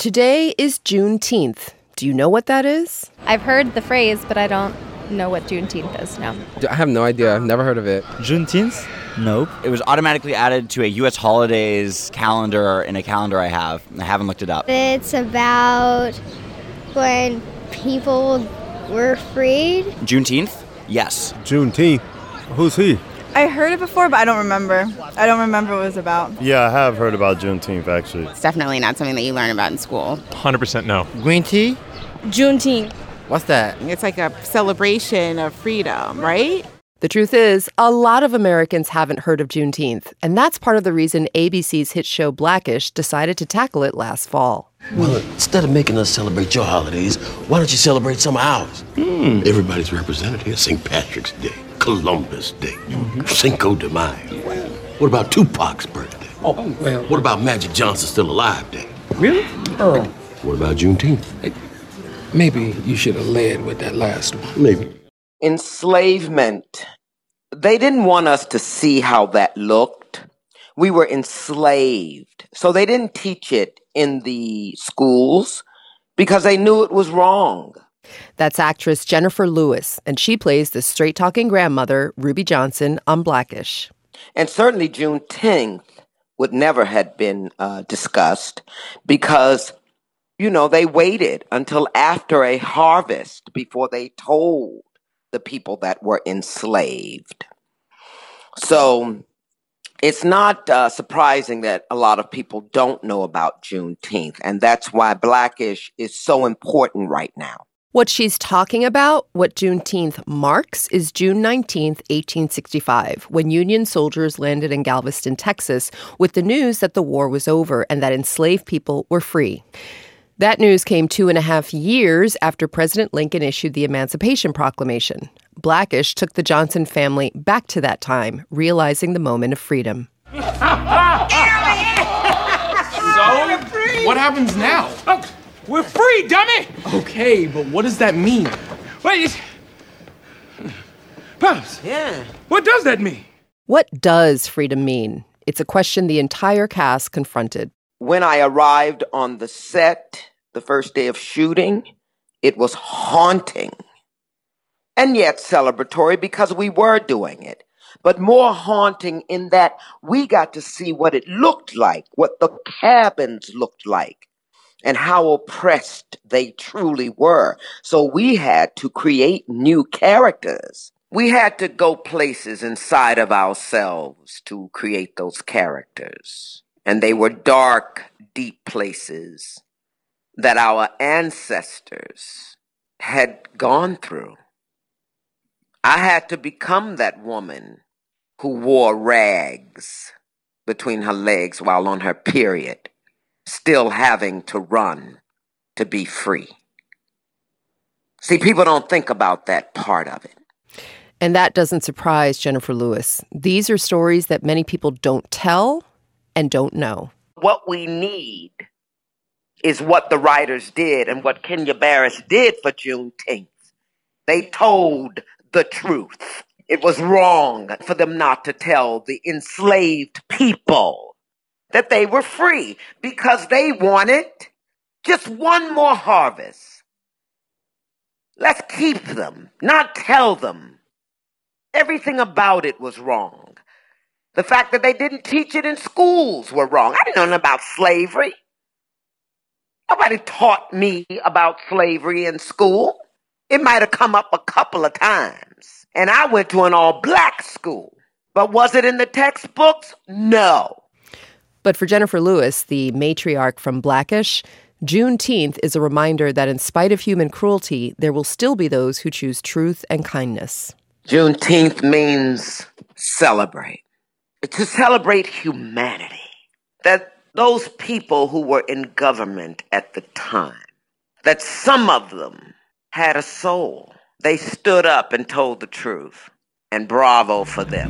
Today is Juneteenth. Do you know what that is? I've heard the phrase, but I don't know what Juneteenth is now. I have no idea. I've never heard of it. Juneteenth? Nope. It was automatically added to a U.S. holidays calendar in a calendar I have. I haven't looked it up. It's about when people were freed. Juneteenth? Yes. Juneteenth? Who's he? I heard it before, but I don't remember. I don't remember what it was about. Yeah, I have heard about Juneteenth, actually. It's definitely not something that you learn about in school. 100% no. Green tea? Juneteenth. What's that? It's like a celebration of freedom, right? The truth is, a lot of Americans haven't heard of Juneteenth, and that's part of the reason ABC's hit show Black-ish decided to tackle it last fall. Well, instead of making us celebrate your holidays, why don't you celebrate some of ours? Everybody's represented here. St. Patrick's Day, Columbus Day, Cinco de Mayo. What about Tupac's birthday? Oh, well. What about Magic Johnson's Still Alive Day? Really? Earl. What about Juneteenth? Maybe you should have led with that last one. Maybe. Enslavement. They didn't want us to see how that looked. We were enslaved. So they didn't teach it in the schools because they knew it was wrong. That's actress Jennifer Lewis, and she plays the straight-talking grandmother, Ruby Johnson, on Black-ish. And certainly Juneteenth would never have been discussed because, they waited until after a harvest before they told the people that were enslaved. So it's not surprising that a lot of people don't know about Juneteenth, and that's why Black-ish is so important right now. What she's talking about, what Juneteenth marks, is June 19th, 1865, when Union soldiers landed in Galveston, Texas, with the news that the war was over and that enslaved people were free. That news came 2.5 years after President Lincoln issued the Emancipation Proclamation. Black-ish took the Johnson family back to that time, realizing the moment of freedom. So, what happens now? We're free, dummy! Okay, but what does that mean? Wait, Pops. Yeah. What does that mean? What does freedom mean? It's a question the entire cast confronted. When I arrived on the set the first day of shooting, it was haunting. And yet celebratory because we were doing it. But more haunting in that we got to see what it looked like, what the cabins looked like, and how oppressed they truly were. So we had to create new characters. We had to go places inside of ourselves to create those characters. And they were dark, deep places that our ancestors had gone through. I had to become that woman who wore rags between her legs while on her period, still having to run to be free. See, people don't think about that part of it. And that doesn't surprise Jennifer Lewis. These are stories that many people don't tell and don't know. What we need is what the writers did and what Kenya Barris did for Juneteenth. They told the truth. It was wrong for them not to tell the enslaved people that they were free because they wanted just one more harvest. Let's keep them, not tell them. Everything about it was wrong. The fact that they didn't teach it in schools were wrong. I didn't know nothing about slavery. Nobody taught me about slavery in school. It might have come up a couple of times. And I went to an all-black school. But was it in the textbooks? No. But for Jennifer Lewis, the matriarch from Black-ish, Juneteenth is a reminder that in spite of human cruelty, there will still be those who choose truth and kindness. Juneteenth means celebrate. To celebrate humanity. That those people who were in government at the time, that some of them had a soul. They stood up and told the truth. And bravo for them.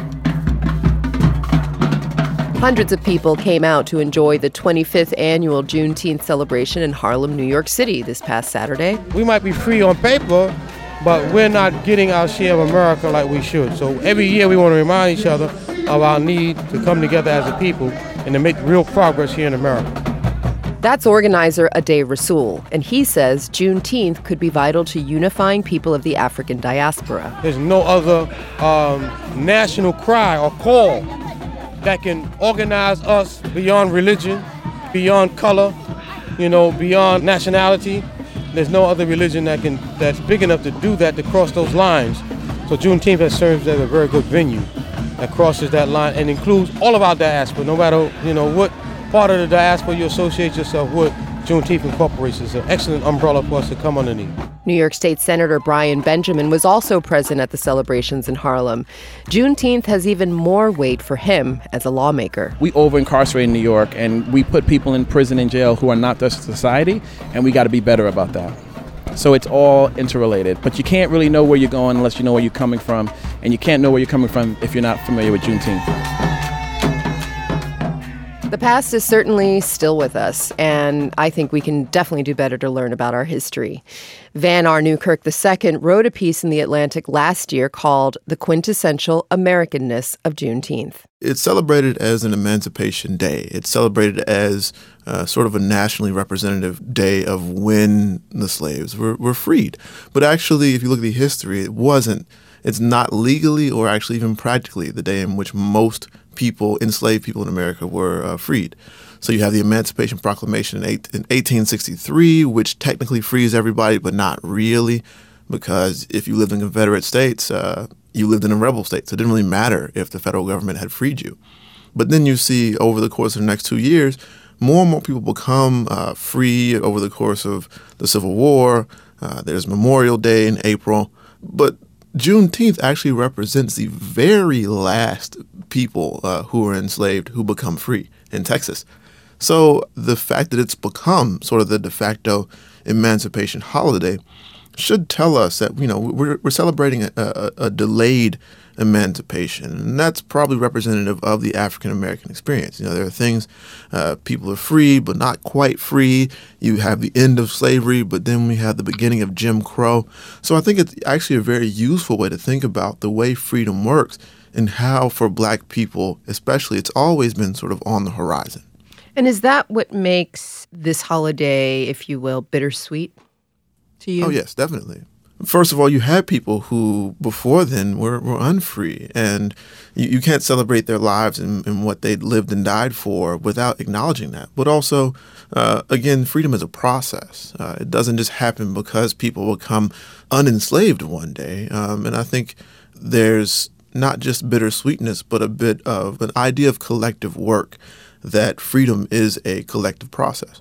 Hundreds of people came out to enjoy the 25th annual Juneteenth celebration in Harlem, New York City this past Saturday. We might be free on paper, but we're not getting our share of America like we should. So every year we want to remind each other of our need to come together as a people and to make real progress here in America. That's organizer Ade Rasool, and he says Juneteenth could be vital to unifying people of the African diaspora. There's no other national cry or call that can organize us beyond religion, beyond color, beyond nationality. There's no other religion that's big enough to do that, to cross those lines. So Juneteenth has served as a very good venue that crosses that line and includes all of our diaspora, no matter what part of the diaspora you associate yourself with. Juneteenth incorporates is an excellent umbrella for us to come underneath. New York State Senator Brian Benjamin was also present at the celebrations in Harlem. Juneteenth has even more weight for him as a lawmaker. We over-incarcerate in New York, and we put people in prison and jail who are not the society, and we got to be better about that. So it's all interrelated. But you can't really know where you're going unless you know where you're coming from, and you can't know where you're coming from if you're not familiar with Juneteenth. The past is certainly still with us, and I think we can definitely do better to learn about our history. Van R. Newkirk II wrote a piece in The Atlantic last year called The Quintessential Americanness of Juneteenth. It's celebrated as an Emancipation Day. It's celebrated as sort of a nationally representative day of when the slaves were freed. But actually, if you look at the history, it's not legally or actually even practically the day in which most enslaved people in America were freed. So you have the Emancipation Proclamation in 1863, which technically frees everybody, but not really, because if you lived in Confederate states, you lived in a rebel state. So it didn't really matter if the federal government had freed you. But then you see over the course of the next 2 years, more and more people become free over the course of the Civil War. There's Memorial Day in April. But Juneteenth actually represents the very last people who were enslaved who become free in Texas. So the fact that it's become sort of the de facto emancipation holiday should tell us that, we're celebrating a delayed emancipation. And that's probably representative of the African-American experience. There are things, people are free, but not quite free. You have the end of slavery, but then we have the beginning of Jim Crow. So I think it's actually a very useful way to think about the way freedom works and how, for Black people especially, it's always been sort of on the horizon. And is that what makes this holiday, if you will, bittersweet to you? Oh, yes, definitely. First of all, you had people who before then were unfree, and you can't celebrate their lives and what they lived and died for without acknowledging that. But also, again, freedom is a process. It doesn't just happen because people become unenslaved one day. And I think there's not just bittersweetness, but a bit of an idea of collective work, that freedom is a collective process.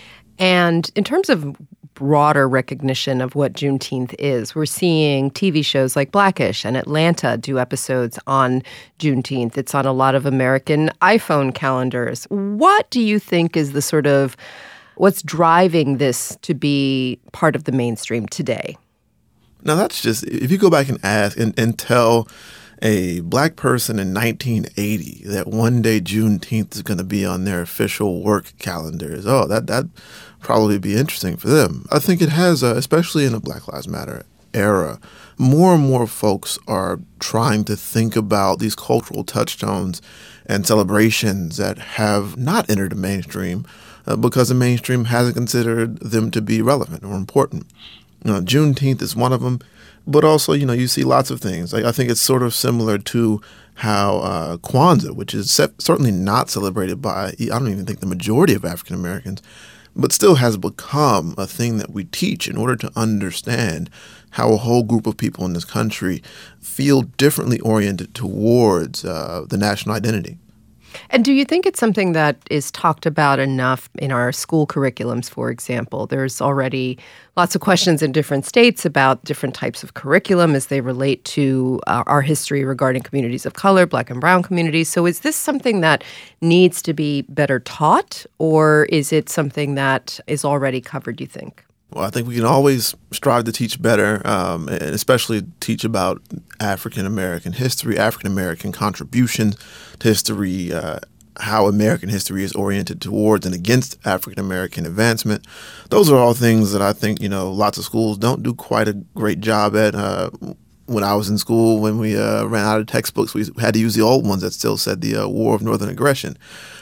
And in terms of broader recognition of what Juneteenth is, we're seeing TV shows like Blackish and Atlanta do episodes on Juneteenth. It's on a lot of American iPhone calendars. What do you think is the sort of what's driving this to be part of the mainstream today? Now, that's just, if you go back and ask and tell a Black person in 1980 that one day Juneteenth is going to be on their official work calendars, that'd probably be interesting for them. I think it has, especially in the Black Lives Matter era, more and more folks are trying to think about these cultural touchstones and celebrations that have not entered the mainstream because the mainstream hasn't considered them to be relevant or important. Juneteenth is one of them. But also, you see lots of things. I think it's sort of similar to how Kwanzaa, which is certainly not celebrated by, I don't even think the majority of African Americans, but still has become a thing that we teach in order to understand how a whole group of people in this country feel differently oriented towards the national identity. And do you think it's something that is talked about enough in our school curriculums, for example? There's already lots of questions in different states about different types of curriculum as they relate to our history regarding communities of color, Black and brown communities. So is this something that needs to be better taught, or is it something that is already covered, do you think? Well, I think we can always strive to teach better, and especially teach about African-American history, African-American contributions to history, how American history is oriented towards and against African-American advancement. Those are all things that I think, lots of schools don't do quite a great job at. When I was in school, when we ran out of textbooks, we had to use the old ones that still said the War of Northern Aggression.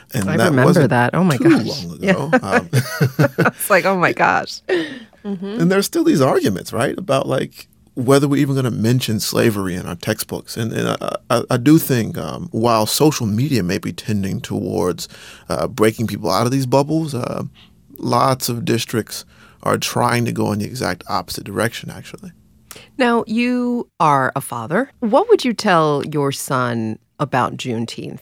And I that remember wasn't that. Oh my too gosh. long ago. It's like, oh my gosh. And there's still these arguments, right, about like whether we're even going to mention slavery in our textbooks. And I do think while social media may be tending towards breaking people out of these bubbles, lots of districts are trying to go in the exact opposite direction, actually. Now, you are a father. What would you tell your son about Juneteenth?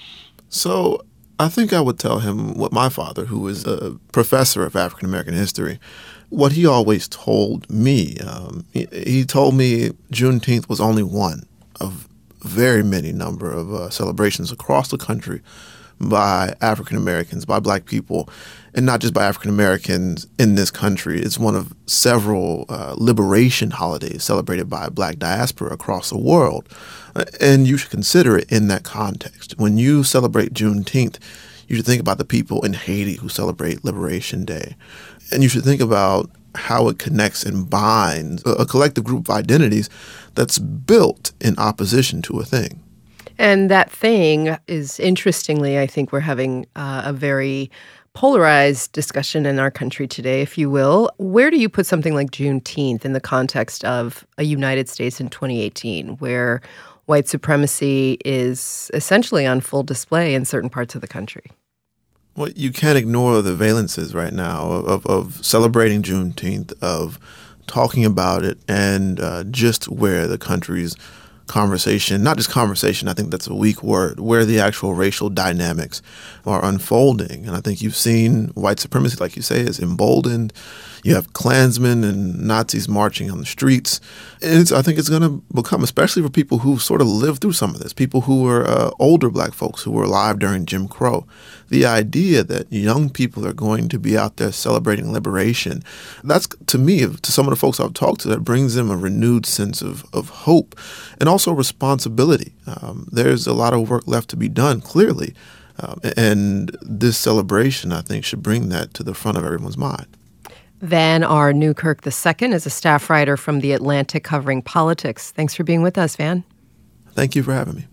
So I think I would tell him what my father, who is a professor of African American history, what he always told me. He told me Juneteenth was only one of very many number of celebrations across the country by African Americans, by Black people, and not just by African Americans in this country. It's one of several liberation holidays celebrated by Black diaspora across the world. And you should consider it in that context. When you celebrate Juneteenth, you should think about the people in Haiti who celebrate Liberation Day. And you should think about how it connects and binds a collective group of identities that's built in opposition to a thing. And that thing is, interestingly, I think we're having a very polarized discussion in our country today, if you will. Where do you put something like Juneteenth in the context of a United States in 2018, where white supremacy is essentially on full display in certain parts of the country? Well, you can't ignore the valences right now of celebrating Juneteenth, of talking about it, and just where the country's conversation, not just conversation, I think that's a weak word, where the actual racial dynamics are unfolding. And I think you've seen white supremacy, like you say, is emboldened. You have Klansmen and Nazis marching on the streets. And I think it's going to become, especially for people who sort of lived through some of this, people who were older Black folks who were alive during Jim Crow, the idea that young people are going to be out there celebrating liberation, that's, to me, to some of the folks I've talked to, that brings them a renewed sense of hope and also responsibility. There's a lot of work left to be done, clearly. And this celebration, I think, should bring that to the front of everyone's mind. Van R. Newkirk II is a staff writer from The Atlantic covering politics. Thanks for being with us, Van. Thank you for having me.